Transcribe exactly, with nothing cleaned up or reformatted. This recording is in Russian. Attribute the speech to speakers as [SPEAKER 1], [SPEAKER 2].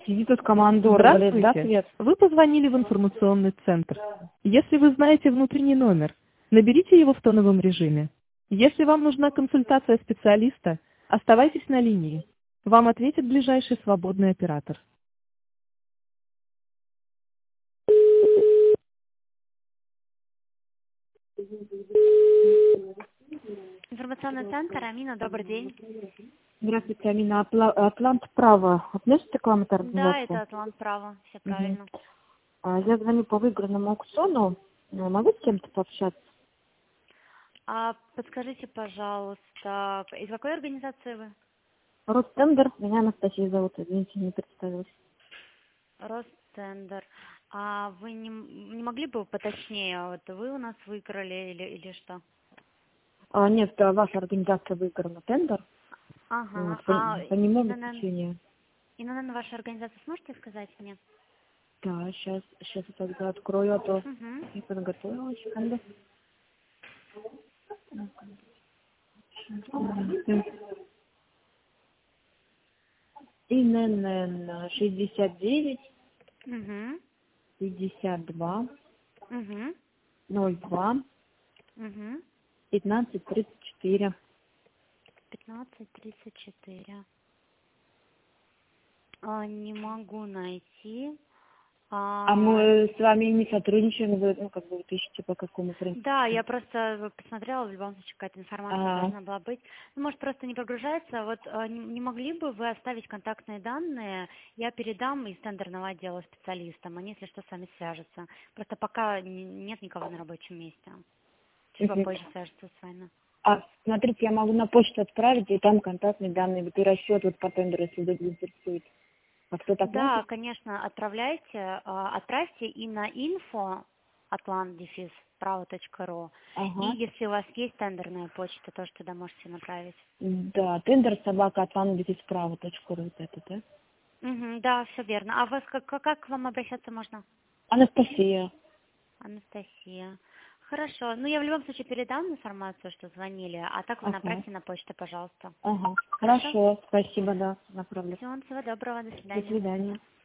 [SPEAKER 1] Тут команду
[SPEAKER 2] Здравствуйте. Вы позвонили в информационный центр. Если вы знаете внутренний номер, наберите его в тоновом режиме. Если вам нужна консультация специалиста, оставайтесь на линии. Вам ответит ближайший свободный оператор.
[SPEAKER 3] Информационный центр, Амина, добрый день.
[SPEAKER 1] Здравствуйте, Амина. Апла- Атлант Право. Относится к вам эта
[SPEAKER 3] Да,
[SPEAKER 1] организация?
[SPEAKER 3] это Атлант Право, все
[SPEAKER 1] Мгм.
[SPEAKER 3] правильно.
[SPEAKER 1] А, Я звоню по выигранному аукциону. А, Могу с кем-то пообщаться?
[SPEAKER 3] А подскажите, пожалуйста, из какой организации вы?
[SPEAKER 1] Ростендер. Меня Анастасия зовут. Извините, не представилась.
[SPEAKER 3] Ростендер. А вы не, м- не могли бы поточнее, вот вы у нас выиграли или, или что?
[SPEAKER 1] А, нет, а, ваша организация выиграла тендер.
[SPEAKER 3] Ага,
[SPEAKER 1] Вот, по,
[SPEAKER 3] а
[SPEAKER 1] по нему
[SPEAKER 3] именно,
[SPEAKER 1] обеспечение.
[SPEAKER 3] именно ваша организация, сможете сказать мне?
[SPEAKER 1] Да, сейчас, сейчас я тогда открою, а то
[SPEAKER 3] Угу.
[SPEAKER 1] не подготовила. Секунду. ИНН шестьдесят девять
[SPEAKER 3] Угу.
[SPEAKER 1] пятьдесят два
[SPEAKER 3] Угу.
[SPEAKER 1] ноль два
[SPEAKER 3] Угу.
[SPEAKER 1] пятнадцать тридцать четыре.
[SPEAKER 3] пятнадцать тридцать четыре. А, не могу найти.
[SPEAKER 1] А
[SPEAKER 3] А,
[SPEAKER 1] мы с вами не сотрудничаем, вы, ну, как бы, вы ищете по какому принципу?
[SPEAKER 3] Да, я просто посмотрела, в любом случае какая-то информация
[SPEAKER 1] А,
[SPEAKER 3] должна была быть. Ну, может, просто не прогружается. Вот э, не, не могли бы вы оставить контактные данные? Я передам из тендерного отдела специалистам. Они, если что, сами свяжутся. Просто пока не- нет никого на рабочем месте. Чуть
[SPEAKER 1] мгм.
[SPEAKER 3] попозже свяжутся с вами.
[SPEAKER 1] А, смотрите, я могу на почту отправить, и там контактные данные, вот и расчет вот по тендеру, если вдруг заинтересует. А кто так
[SPEAKER 3] Да,
[SPEAKER 1] может?
[SPEAKER 3] конечно, отправляйте, э, отправьте и на info atlant право точка ру. И
[SPEAKER 1] Ага.
[SPEAKER 3] если у вас есть тендерная почта, тоже туда можете направить.
[SPEAKER 1] Да, тендер собака атлант-справа точка ру, вот это, да?
[SPEAKER 3] Мгм, да, все верно. А вас как, как как к вам обращаться можно?
[SPEAKER 1] Анастасия.
[SPEAKER 3] Анастасия. Хорошо. Ну, я в любом случае передам информацию, что звонили, а так вы
[SPEAKER 1] Ага.
[SPEAKER 3] направьте на почту, пожалуйста.
[SPEAKER 1] Ага.
[SPEAKER 3] Хорошо?
[SPEAKER 1] Хорошо, спасибо, да, направлю.
[SPEAKER 3] Всего, всего доброго, до
[SPEAKER 1] До
[SPEAKER 3] свидания.
[SPEAKER 1] свидания.